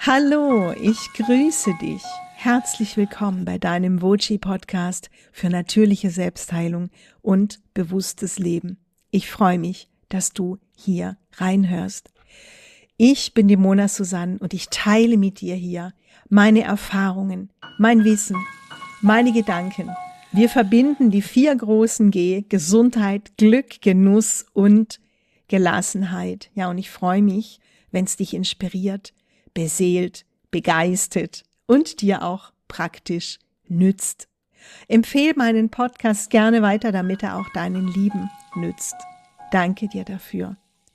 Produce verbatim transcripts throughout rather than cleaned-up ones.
Hallo, ich grüße dich. Herzlich willkommen bei deinem Voci-Podcast für natürliche Selbstheilung und bewusstes Leben. Ich freue mich, dass du hier reinhörst. Ich bin die Mona Susanne und ich teile mit dir hier meine Erfahrungen, mein Wissen, meine Gedanken. Wir verbinden die vier großen G: Gesundheit, Glück, Genuss und Gelassenheit. Ja, und ich freue mich, wenn es dich inspiriert, beseelt, begeistert und dir auch praktisch nützt. Empfehle meinen Podcast gerne weiter, damit er auch deinen Lieben nützt. Danke dir dafür.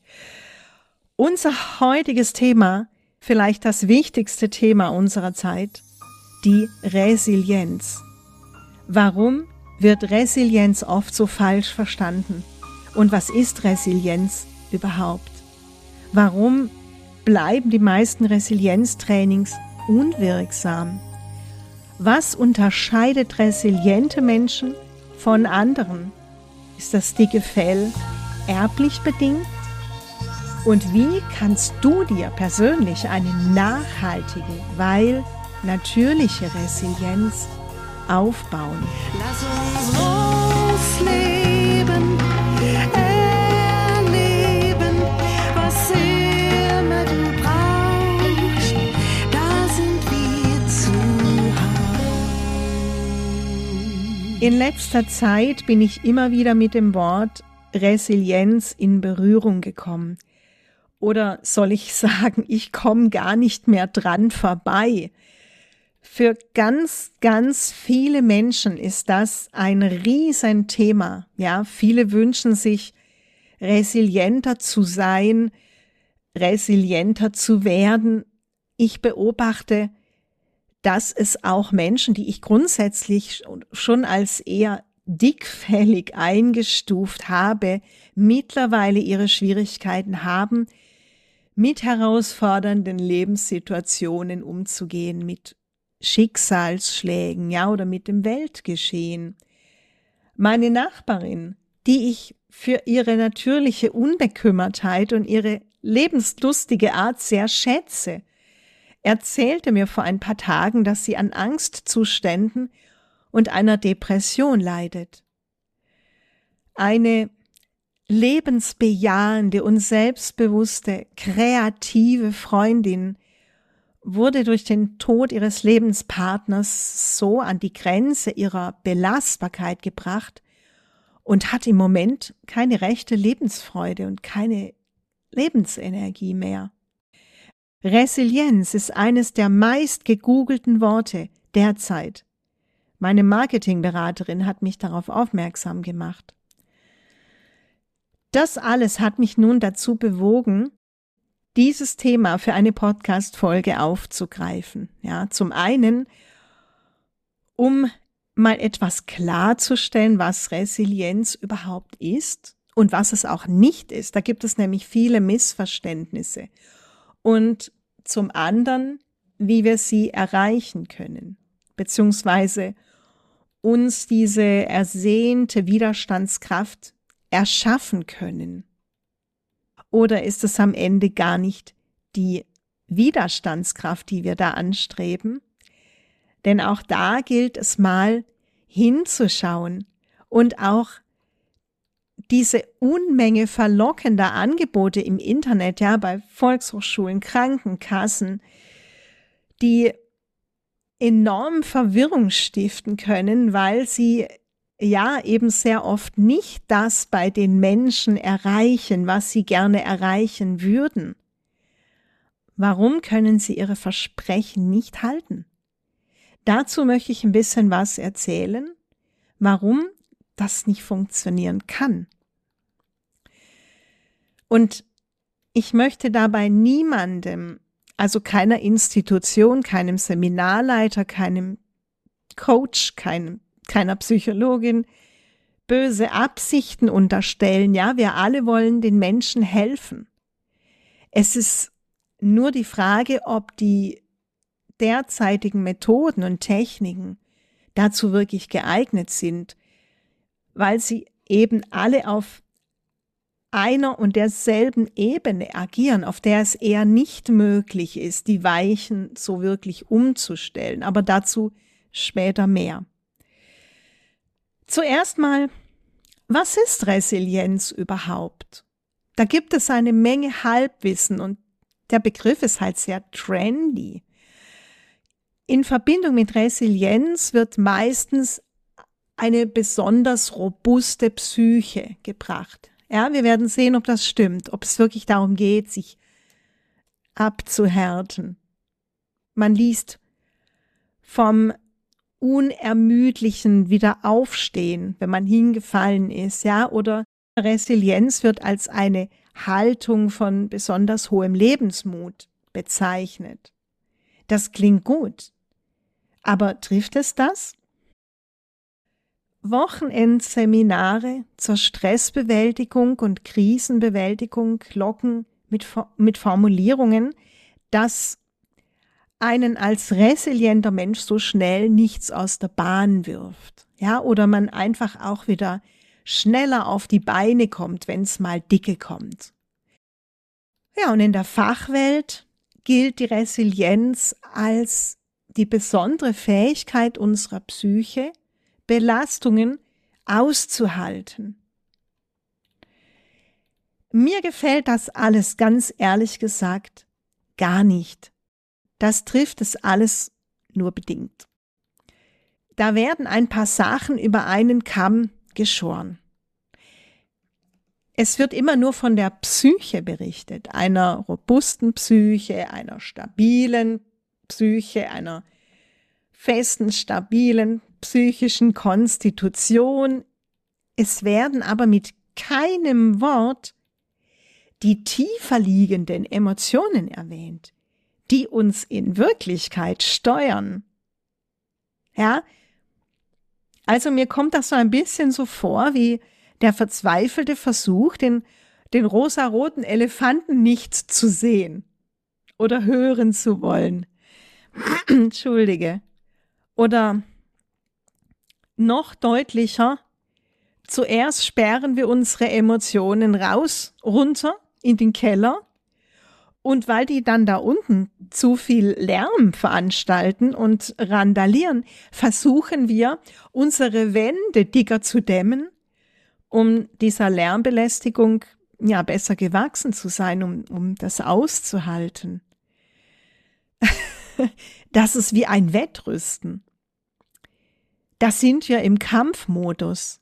Unser heutiges Thema, vielleicht das wichtigste Thema unserer Zeit, die Resilienz. Warum wird Resilienz oft so falsch verstanden? Und was ist Resilienz überhaupt? Warum bleiben die meisten Resilienztrainings unwirksam? Was unterscheidet resiliente Menschen von anderen? Ist das dicke Fell erblich bedingt? Und wie kannst du dir persönlich eine nachhaltige, weil natürliche Resilienz aufbauen? Lass uns losleben, erleben, was immer du brauchst, da sind wir zu Hause. In letzter Zeit bin ich immer wieder mit dem Wort Resilienz in Berührung gekommen. Oder soll ich sagen, ich komme gar nicht mehr dran vorbei. Für ganz, ganz viele Menschen ist das ein Riesenthema. Ja, viele wünschen sich, resilienter zu sein, resilienter zu werden. Ich beobachte, dass es auch Menschen, die ich grundsätzlich schon als eher dickfällig eingestuft habe, mittlerweile ihre Schwierigkeiten haben, mit herausfordernden Lebenssituationen umzugehen, mit Schicksalsschlägen, ja, oder mit dem Weltgeschehen. Meine Nachbarin, die ich für ihre natürliche Unbekümmertheit und ihre lebenslustige Art sehr schätze, erzählte mir vor ein paar Tagen, dass sie an Angstzuständen und einer Depression leidet. Eine lebensbejahende und selbstbewusste, kreative Freundin wurde durch den Tod ihres Lebenspartners so an die Grenze ihrer Belastbarkeit gebracht und hat im Moment keine rechte Lebensfreude und keine Lebensenergie mehr. Resilienz ist eines der meist gegoogelten Worte derzeit. Meine Marketingberaterin hat mich darauf aufmerksam gemacht. Das alles hat mich nun dazu bewogen, dieses Thema für eine Podcast-Folge aufzugreifen. Ja, zum einen, um mal etwas klarzustellen, was Resilienz überhaupt ist und was es auch nicht ist. Da gibt es nämlich viele Missverständnisse. Und zum anderen, wie wir sie erreichen können, beziehungsweise uns diese ersehnte Widerstandskraft erschaffen können. Oder ist es am Ende gar nicht die Widerstandskraft, die wir da anstreben? Denn auch da gilt es mal hinzuschauen und auch diese Unmenge verlockender Angebote im Internet, ja, bei Volkshochschulen, Krankenkassen, die enorm Verwirrung stiften können, weil sie ja eben sehr oft nicht das bei den Menschen erreichen, was sie gerne erreichen würden. Warum können sie ihre Versprechen nicht halten? Dazu möchte ich ein bisschen was erzählen, warum das nicht funktionieren kann. Und ich möchte dabei niemandem, also keiner Institution, keinem Seminarleiter, keinem Coach, keinem keiner Psychologin, böse Absichten unterstellen. Ja, wir alle wollen den Menschen helfen. Es ist nur die Frage, ob die derzeitigen Methoden und Techniken dazu wirklich geeignet sind, weil sie eben alle auf einer und derselben Ebene agieren, auf der es eher nicht möglich ist, die Weichen so wirklich umzustellen. Aber dazu später mehr. Zuerst mal, was ist Resilienz überhaupt? Da gibt es eine Menge Halbwissen und der Begriff ist halt sehr trendy. In Verbindung mit Resilienz wird meistens eine besonders robuste Psyche gebracht. Ja, wir werden sehen, ob das stimmt, ob es wirklich darum geht, sich abzuhärten. Man liest vom unermüdlichen Wiederaufstehen, wenn man hingefallen ist, ja, oder Resilienz wird als eine Haltung von besonders hohem Lebensmut bezeichnet. Das klingt gut. Aber trifft es das? Wochenendseminare zur Stressbewältigung und Krisenbewältigung locken mit, mit Formulierungen, dass einen als resilienter Mensch so schnell nichts aus der Bahn wirft. Ja, oder man einfach auch wieder schneller auf die Beine kommt, wenn es mal dicke kommt. Ja, und in der Fachwelt gilt die Resilienz als die besondere Fähigkeit unserer Psyche, Belastungen auszuhalten. Mir gefällt das alles ganz ehrlich gesagt gar nicht. Das trifft es alles nur bedingt. Da werden ein paar Sachen über einen Kamm geschoren. Es wird immer nur von der Psyche berichtet, einer robusten Psyche, einer stabilen Psyche, einer festen, stabilen psychischen Konstitution. Es werden aber mit keinem Wort die tiefer liegenden Emotionen erwähnt, die uns in Wirklichkeit steuern. Ja, also mir kommt das so ein bisschen so vor wie der verzweifelte Versuch, den, den rosaroten Elefanten nicht zu sehen oder hören zu wollen. Entschuldige. Oder noch deutlicher, zuerst sperren wir unsere Emotionen raus, runter in den Keller, und weil die dann da unten zu viel Lärm veranstalten und randalieren, versuchen wir, unsere Wände dicker zu dämmen, um dieser Lärmbelästigung ja besser gewachsen zu sein, um, um das auszuhalten. Das ist wie ein Wettrüsten. Da sind wir im Kampfmodus.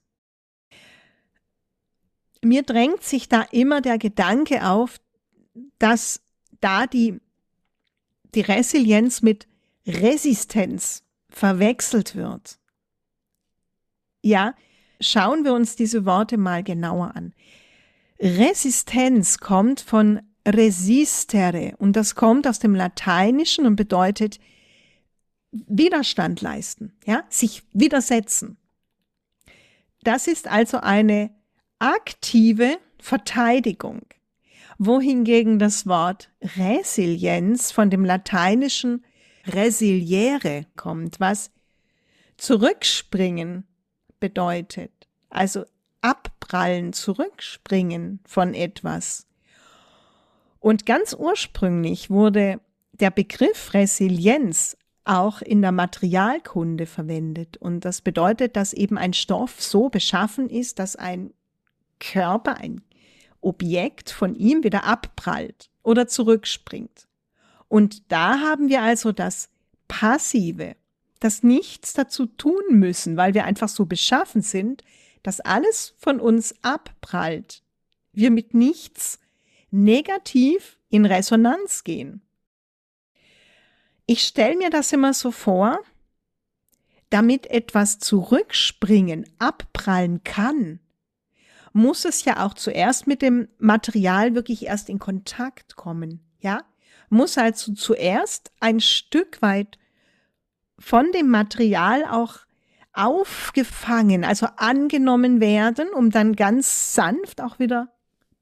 Mir drängt sich da immer der Gedanke auf, dass da die, die Resilienz mit Resistenz verwechselt wird. Ja, schauen wir uns diese Worte mal genauer an. Resistenz kommt von resistere und das kommt aus dem Lateinischen und bedeutet Widerstand leisten, ja, sich widersetzen. Das ist also eine aktive Verteidigung, wohingegen das Wort Resilienz von dem lateinischen resiliere kommt, was zurückspringen bedeutet, also abprallen, zurückspringen von etwas. Und ganz ursprünglich wurde der Begriff Resilienz auch in der Materialkunde verwendet. Und das bedeutet, dass eben ein Stoff so beschaffen ist, dass ein Körper, ein Objekt von ihm wieder abprallt oder zurückspringt. Und da haben wir also das Passive, das nichts dazu tun müssen, weil wir einfach so beschaffen sind, dass alles von uns abprallt. Wir mit nichts negativ in Resonanz gehen. Ich stelle mir das immer so vor, damit etwas zurückspringen, abprallen kann, muss es ja auch zuerst mit dem Material wirklich erst in Kontakt kommen, ja? Muss also zuerst ein Stück weit von dem Material auch aufgefangen, also angenommen werden, um dann ganz sanft auch wieder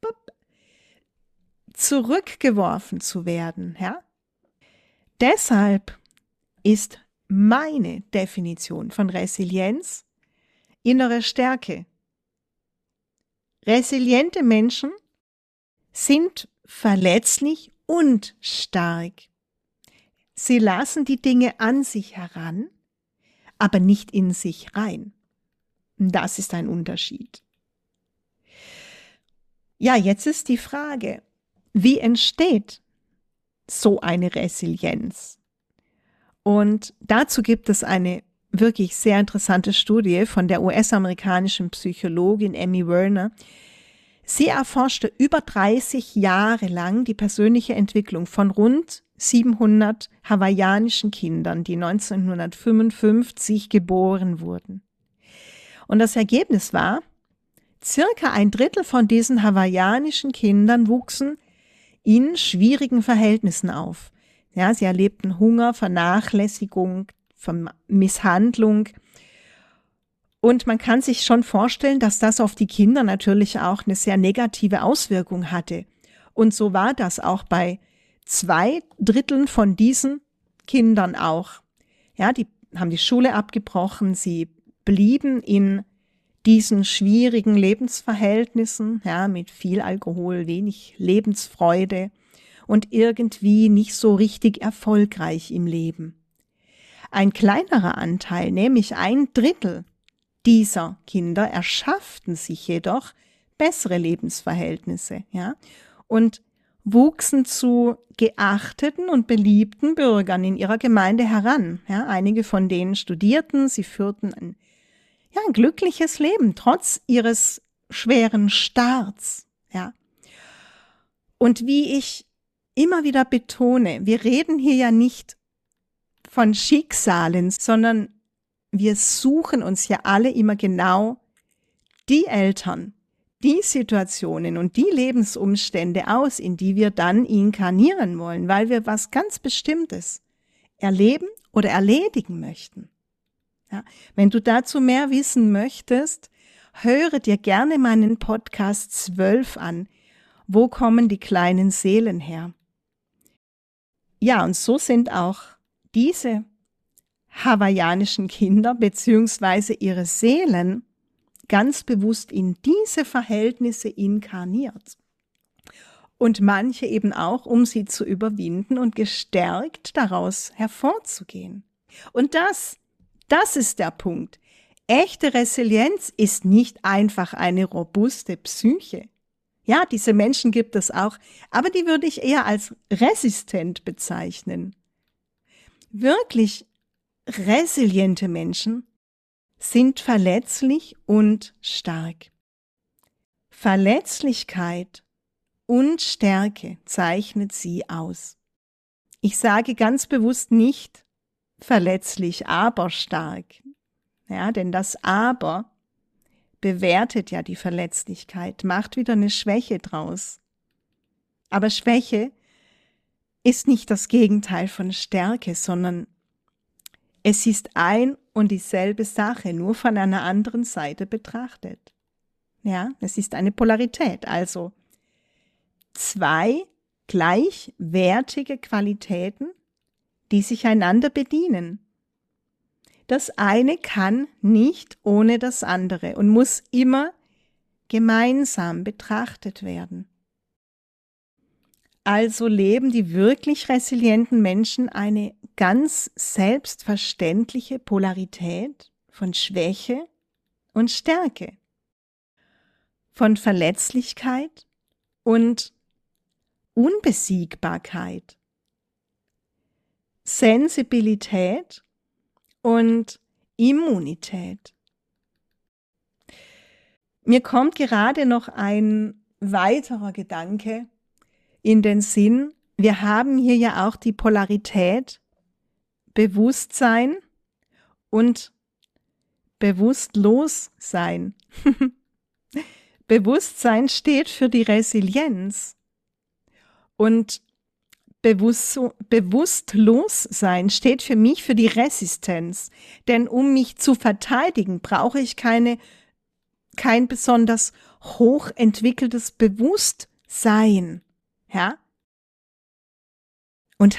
zurückgeworfen zu werden, ja? Deshalb ist meine Definition von Resilienz innere Stärke. Resiliente Menschen sind verletzlich und stark. Sie lassen die Dinge an sich heran, aber nicht in sich rein. Das ist ein Unterschied. Ja, jetzt ist die Frage, wie entsteht so eine Resilienz? Und dazu gibt es eine wirklich sehr interessante Studie von der U S-amerikanischen Psychologin Amy Werner. Sie erforschte über dreißig Jahre lang die persönliche Entwicklung von rund siebenhundert hawaiianischen Kindern, die neunzehnhundertfünfundfünfzig geboren wurden. Und das Ergebnis war, circa ein Drittel von diesen hawaiianischen Kindern wuchsen in schwierigen Verhältnissen auf. Ja, sie erlebten Hunger, Vernachlässigung, Misshandlung. Und man kann sich schon vorstellen, dass das auf die Kinder natürlich auch eine sehr negative Auswirkung hatte. Und so war das auch bei zwei Dritteln von diesen Kindern auch. Ja, die haben die Schule abgebrochen, sie blieben in diesen schwierigen Lebensverhältnissen, ja, mit viel Alkohol, wenig Lebensfreude und irgendwie nicht so richtig erfolgreich im Leben. Ein kleinerer Anteil, nämlich ein Drittel dieser Kinder, erschafften sich jedoch bessere Lebensverhältnisse, ja, und wuchsen zu geachteten und beliebten Bürgern in ihrer Gemeinde heran. Ja, einige von denen studierten, sie führten ein, ja, ein glückliches Leben, trotz ihres schweren Starts. Ja. Und wie ich immer wieder betone, wir reden hier ja nicht von Schicksalen, sondern wir suchen uns ja alle immer genau die Eltern, die Situationen und die Lebensumstände aus, in die wir dann inkarnieren wollen, weil wir was ganz Bestimmtes erleben oder erledigen möchten. Ja, wenn du dazu mehr wissen möchtest, höre dir gerne meinen Podcast zwölf an. Wo kommen die kleinen Seelen her? Ja, und so sind auch diese hawaiianischen Kinder beziehungsweise ihre Seelen ganz bewusst in diese Verhältnisse inkarniert. Und manche eben auch, um sie zu überwinden und gestärkt daraus hervorzugehen. Und das, das ist der Punkt. Echte Resilienz ist nicht einfach eine robuste Psyche. Ja, diese Menschen gibt es auch, aber die würde ich eher als resistent bezeichnen. Wirklich resiliente Menschen sind verletzlich und stark. Verletzlichkeit und Stärke zeichnet sie aus. Ich sage ganz bewusst nicht verletzlich, aber stark. Ja, denn das Aber bewertet ja die Verletzlichkeit, macht wieder eine Schwäche draus. Aber Schwäche ist nicht das Gegenteil von Stärke, sondern es ist ein und dieselbe Sache, nur von einer anderen Seite betrachtet. Ja, es ist eine Polarität, also zwei gleichwertige Qualitäten, die sich einander bedienen. Das eine kann nicht ohne das andere und muss immer gemeinsam betrachtet werden. Also leben die wirklich resilienten Menschen eine ganz selbstverständliche Polarität von Schwäche und Stärke, von Verletzlichkeit und Unbesiegbarkeit, Sensibilität und Immunität. Mir kommt gerade noch ein weiterer Gedanke in den Sinn. Wir haben hier ja auch die Polarität Bewusstsein und Bewusstlossein. Bewusstsein steht für die Resilienz und Bewusst, Bewusstlossein steht für mich für die Resistenz. Denn um mich zu verteidigen, brauche ich keine, kein besonders hochentwickeltes Bewusstsein. Ja? Und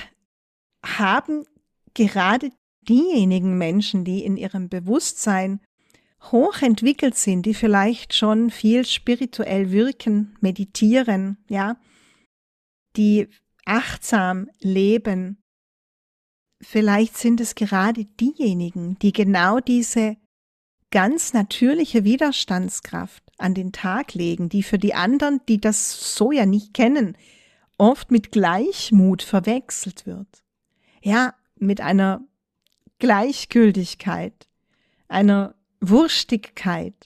haben gerade diejenigen Menschen, die in ihrem Bewusstsein hochentwickelt sind, die vielleicht schon viel spirituell wirken, meditieren, ja, die achtsam leben, vielleicht sind es gerade diejenigen, die genau diese ganz natürliche Widerstandskraft an den Tag legen, die für die anderen, die das so ja nicht kennen, oft mit Gleichmut verwechselt wird. Ja, mit einer Gleichgültigkeit, einer Wurstigkeit.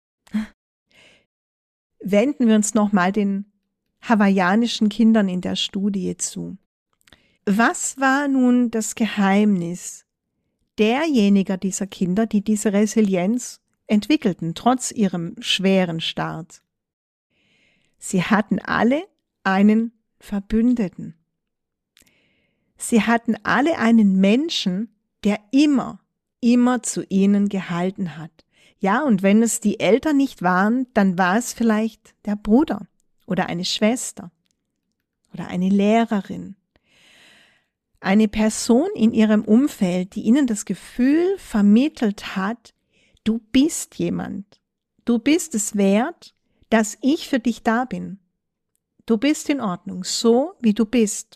Wenden wir uns nochmal den hawaiianischen Kindern in der Studie zu. Was war nun das Geheimnis derjenigen dieser Kinder, die diese Resilienz entwickelten, trotz ihrem schweren Start? Sie hatten alle einen Verbündeten. Sie hatten alle einen Menschen, der immer, immer zu ihnen gehalten hat. Ja, und wenn es die Eltern nicht waren, dann war es vielleicht der Bruder oder eine Schwester oder eine Lehrerin. Eine Person in ihrem Umfeld, die ihnen das Gefühl vermittelt hat, du bist jemand. Du bist es wert, dass ich für dich da bin. Du bist in Ordnung, so wie du bist.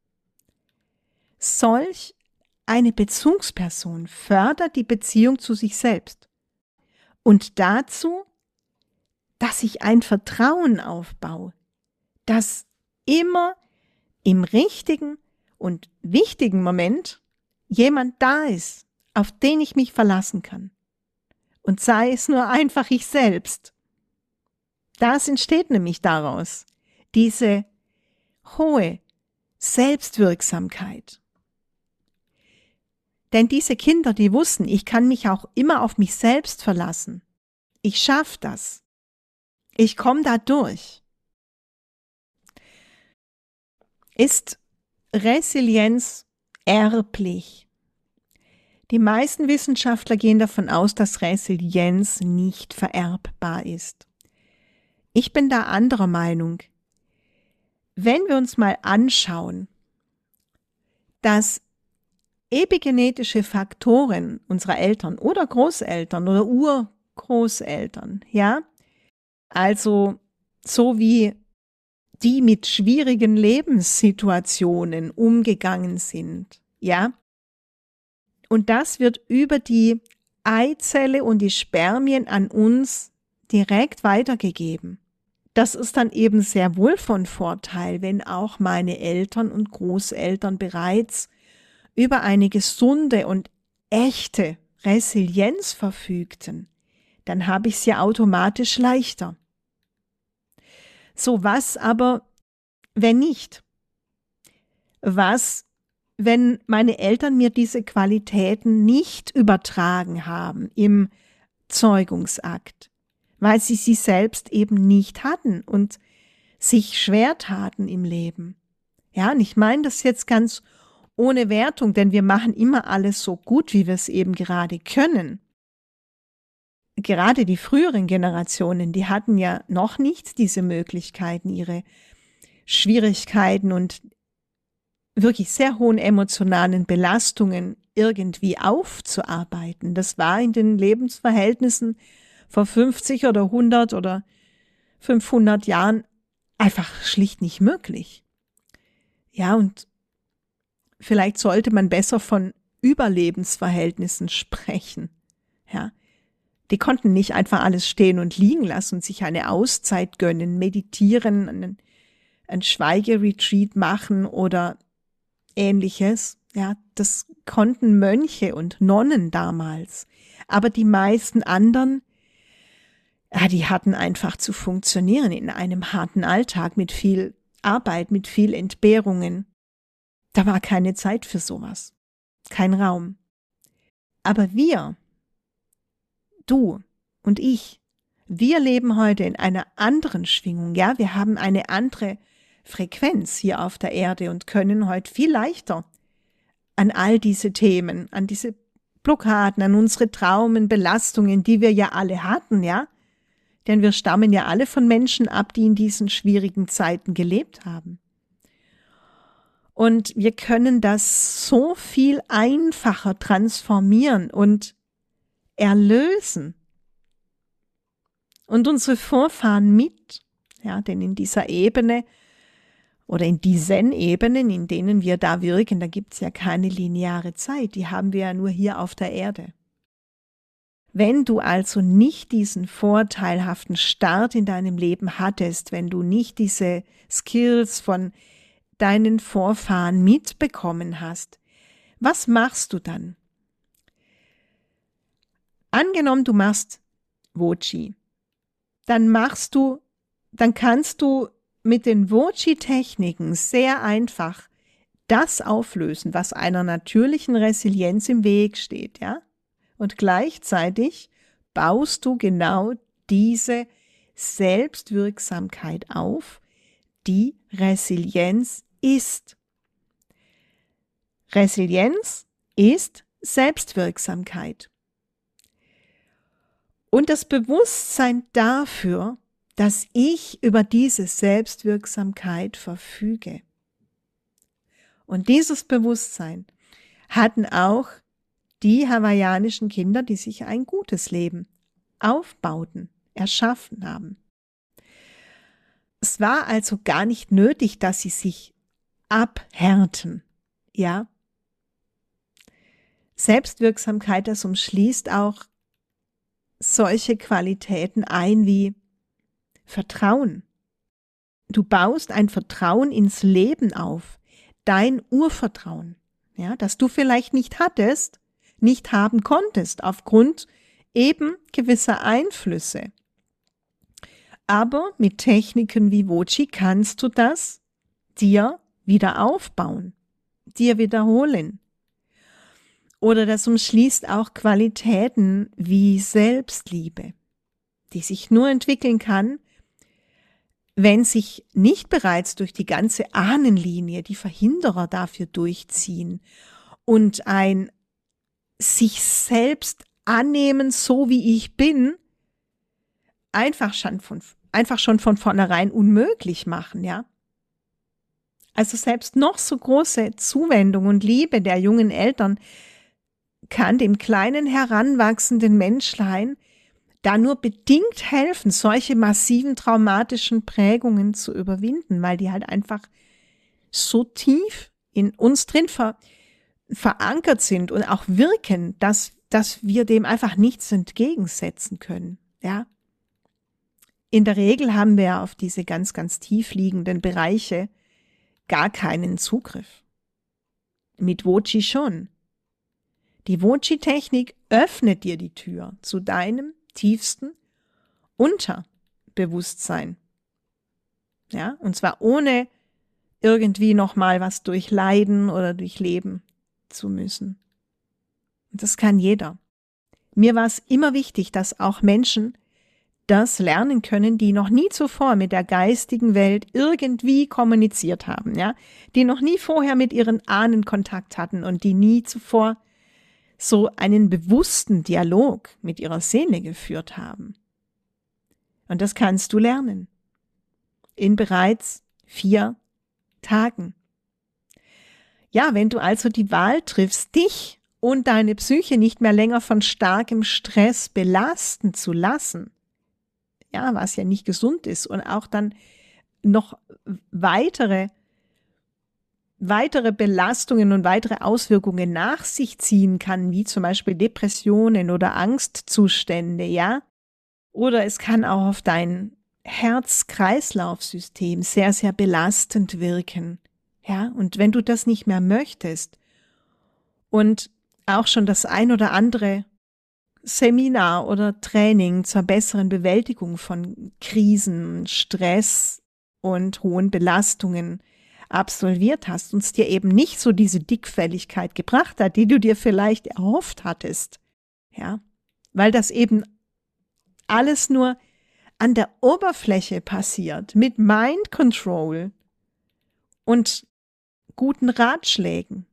Solch eine Bezugsperson fördert die Beziehung zu sich selbst. Und dazu, dass ich ein Vertrauen aufbaue, das immer im richtigen und wichtigen Moment jemand da ist, auf den ich mich verlassen kann. Und sei es nur einfach ich selbst. Das entsteht nämlich daraus, diese hohe Selbstwirksamkeit. Denn diese Kinder, die wussten, ich kann mich auch immer auf mich selbst verlassen. Ich schaffe das. Ich komme da durch. Ist Resilienz erblich? Die meisten Wissenschaftler gehen davon aus, dass Resilienz nicht vererbbar ist. Ich bin da anderer Meinung. Wenn wir uns mal anschauen, dass epigenetische Faktoren unserer Eltern oder Großeltern oder Urgroßeltern, ja, also so wie die mit schwierigen Lebenssituationen umgegangen sind, ja, und das wird über die Eizelle und die Spermien an uns direkt weitergegeben. Das ist dann eben sehr wohl von Vorteil, wenn auch meine Eltern und Großeltern bereits über eine gesunde und echte Resilienz verfügten. Dann habe ich es ja automatisch leichter. So, was aber, wenn nicht? Was, wenn meine Eltern mir diese Qualitäten nicht übertragen haben im Zeugungsakt, weil sie sie selbst eben nicht hatten und sich schwer taten im Leben? Ja, und ich meine das jetzt ganz ohne Wertung, denn wir machen immer alles so gut, wie wir es eben gerade können. Gerade die früheren Generationen, die hatten ja noch nicht diese Möglichkeiten, ihre Schwierigkeiten und wirklich sehr hohen emotionalen Belastungen irgendwie aufzuarbeiten. Das war in den Lebensverhältnissen vor fünfzig oder hundert oder fünfhundert Jahren einfach schlicht nicht möglich. Ja, und vielleicht sollte man besser von Überlebensverhältnissen sprechen. Ja, die konnten nicht einfach alles stehen und liegen lassen und sich eine Auszeit gönnen, meditieren, einen, einen Schweigeretreat machen oder Ähnliches. Ja, das konnten Mönche und Nonnen damals. Aber die meisten anderen, ja, die hatten einfach zu funktionieren in einem harten Alltag mit viel Arbeit, mit viel Entbehrungen. Da war keine Zeit für sowas, kein Raum. Aber wir, du und ich, wir leben heute in einer anderen Schwingung. Ja, wir haben eine andere Frequenz hier auf der Erde und können heute viel leichter an all diese Themen, an diese Blockaden, an unsere Traumen, Belastungen, die wir ja alle hatten, ja, denn wir stammen ja alle von Menschen ab, die in diesen schwierigen Zeiten gelebt haben. Und wir können das so viel einfacher transformieren und erlösen, und unsere Vorfahren mit. Ja, denn in dieser Ebene oder in diesen Ebenen, in denen wir da wirken, da gibt es ja keine lineare Zeit, die haben wir ja nur hier auf der Erde. Wenn du also nicht diesen vorteilhaften Start in deinem Leben hattest, wenn du nicht diese Skills von deinen Vorfahren mitbekommen hast, was machst du dann? Angenommen, du machst Voci, dann machst du, dann kannst du mit den Voci-Techniken sehr einfach das auflösen, was einer natürlichen Resilienz im Weg steht, ja? Und gleichzeitig baust du genau diese Selbstwirksamkeit auf, die Resilienz ist. Resilienz ist Selbstwirksamkeit. Und das Bewusstsein dafür, dass ich über diese Selbstwirksamkeit verfüge. Und dieses Bewusstsein hatten auch die hawaiianischen Kinder, die sich ein gutes Leben aufbauten, erschaffen haben. Es war also gar nicht nötig, dass sie sich abhärten, ja. Selbstwirksamkeit, das umschließt auch solche Qualitäten ein wie Vertrauen. Du baust ein Vertrauen ins Leben auf, dein Urvertrauen, ja, das du vielleicht nicht hattest, nicht haben konntest, aufgrund eben gewisser Einflüsse. Aber mit Techniken wie Voci kannst du das dir wieder aufbauen, dir wiederholen. Oder das umschließt auch Qualitäten wie Selbstliebe, die sich nur entwickeln kann, wenn sich nicht bereits durch die ganze Ahnenlinie die Verhinderer dafür durchziehen und ein sich selbst annehmen, so wie ich bin, einfach schon von, einfach schon von vornherein unmöglich machen, ja. Also selbst noch so große Zuwendung und Liebe der jungen Eltern kann dem kleinen heranwachsenden Menschlein da nur bedingt helfen, solche massiven traumatischen Prägungen zu überwinden, weil die halt einfach so tief in uns drin ver, verankert sind und auch wirken, dass, dass wir dem einfach nichts entgegensetzen können, ja. In der Regel haben wir auf diese ganz, ganz tief liegenden Bereiche gar keinen Zugriff. Mit Voci schon. Die Voci-Technik öffnet dir die Tür zu deinem tiefsten Unterbewusstsein. Ja, und zwar ohne irgendwie nochmal was durchleiden oder durchleben zu müssen. Und das kann jeder. Mir war es immer wichtig, dass auch Menschen das lernen können, die noch nie zuvor mit der geistigen Welt irgendwie kommuniziert haben, ja, die noch nie vorher mit ihren Ahnen Kontakt hatten und die nie zuvor so einen bewussten Dialog mit ihrer Seele geführt haben. Und das kannst du lernen. In bereits vier Tagen. Ja, wenn du also die Wahl triffst, dich und deine Psyche nicht mehr länger von starkem Stress belasten zu lassen, ja, was ja nicht gesund ist und auch dann noch weitere weitere Belastungen und weitere Auswirkungen nach sich ziehen kann, wie zum Beispiel Depressionen oder Angstzustände, ja. Oder es kann auch auf dein Herz-Kreislauf-System sehr, sehr belastend wirken, ja. Und wenn du das nicht mehr möchtest und auch schon das ein oder andere Seminar oder Training zur besseren Bewältigung von Krisen, Stress und hohen Belastungen absolviert hast und es dir eben nicht so diese Dickfälligkeit gebracht hat, die du dir vielleicht erhofft hattest, ja, weil das eben alles nur an der Oberfläche passiert, mit Mind Control und guten Ratschlägen.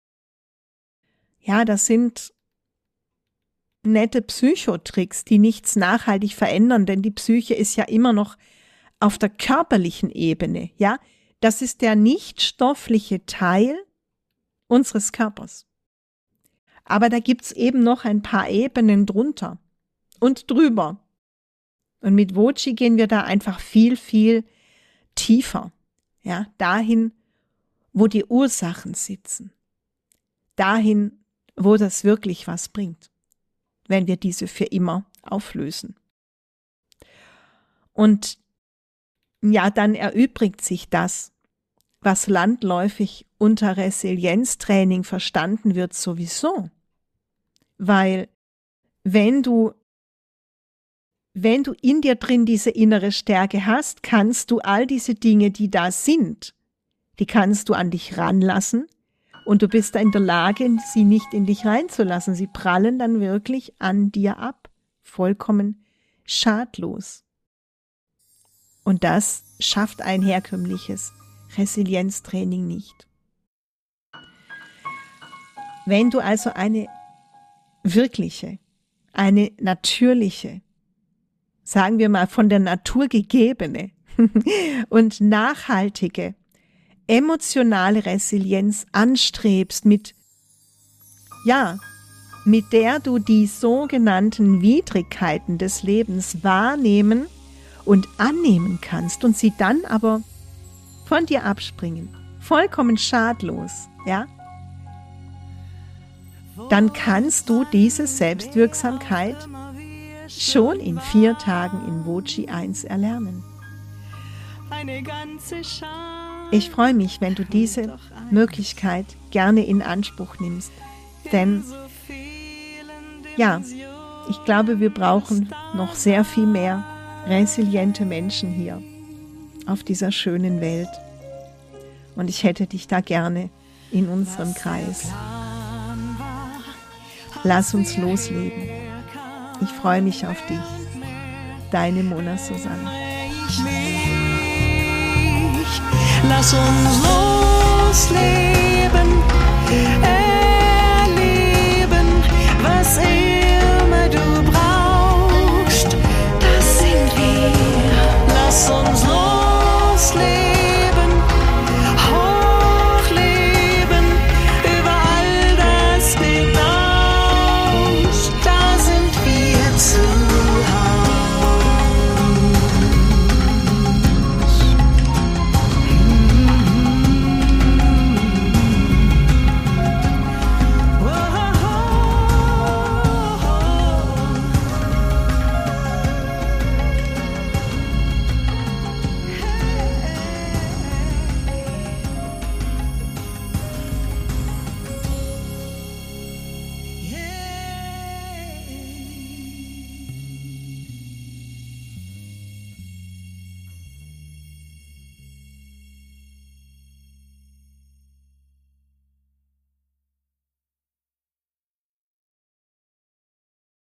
Ja, das sind nette Psychotricks, die nichts nachhaltig verändern, denn die Psyche ist ja immer noch auf der körperlichen Ebene, ja. Das ist der nichtstoffliche Teil unseres Körpers. Aber da gibt's eben noch ein paar Ebenen drunter und drüber. Und mit Voci gehen wir da einfach viel, viel tiefer, ja, dahin, wo die Ursachen sitzen, dahin, wo das wirklich was bringt, wenn wir diese für immer auflösen. Und ja, dann erübrigt sich das, was landläufig unter Resilienztraining verstanden wird, sowieso. Weil wenn du, wenn du in dir drin diese innere Stärke hast, kannst du all diese Dinge, die da sind, die kannst du an dich ranlassen und du bist in der Lage, sie nicht in dich reinzulassen. Sie prallen dann wirklich an dir ab, vollkommen schadlos. Und das schafft ein herkömmliches Resilienztraining nicht. Wenn du also eine wirkliche, eine natürliche, sagen wir mal von der Natur gegebene und nachhaltige, emotionale Resilienz anstrebst, mit, ja, mit der du die sogenannten Widrigkeiten des Lebens wahrnehmen und annehmen kannst und sie dann aber von dir abspringen, vollkommen schadlos, ja, dann kannst du diese Selbstwirksamkeit schon in vier Tagen in Voci eins erlernen. Ich freue mich, wenn du diese Möglichkeit gerne in Anspruch nimmst, denn ja, ich glaube, wir brauchen noch sehr viel mehr resiliente Menschen hier auf dieser schönen Welt. Und ich hätte dich da gerne in unserem Kreis. Lass uns losleben. Ich freue mich auf dich. Deine Mona Susanne. Lass uns losleben.